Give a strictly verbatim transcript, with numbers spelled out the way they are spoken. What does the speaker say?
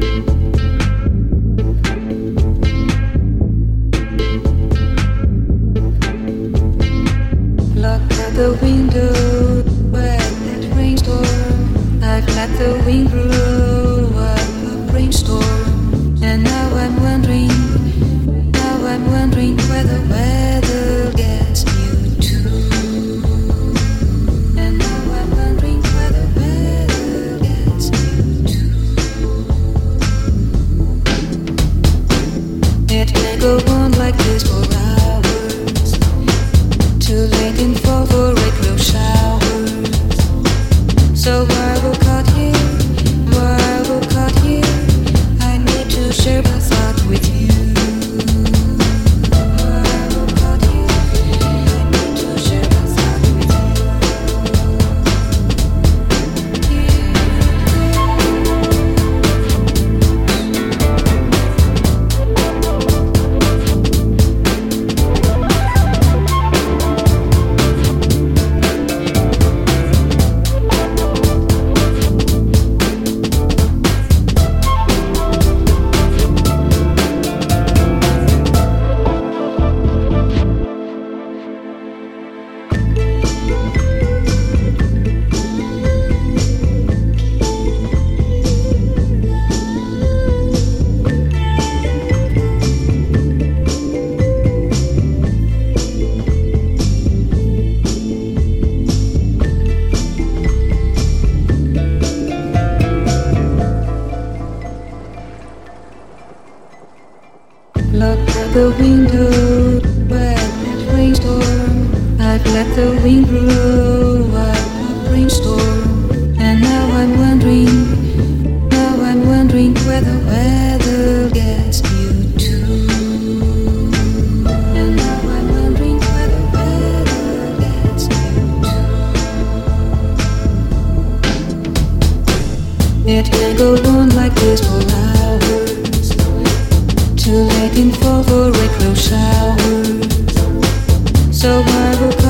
The window where that rainstorm, I've let the wind blow up a brainstorm, and now I'm wondering, now I'm wondering where the weather gets you to, and now I'm wondering where the weather gets you to. It may go on like this for hours, too late in fall for regular showers. So I will cut here, I will cut here. I need to share my thought with you. I will cut here, I need to share my thought with Look at the window where that rainstorm, I've let the wind blow up a brainstorm, and now I'm wondering, now I'm wondering where the weather gets you to, and now I'm wondering where the weather gets you to. It can go on like this for hours, too late in fall for regular showers. So I will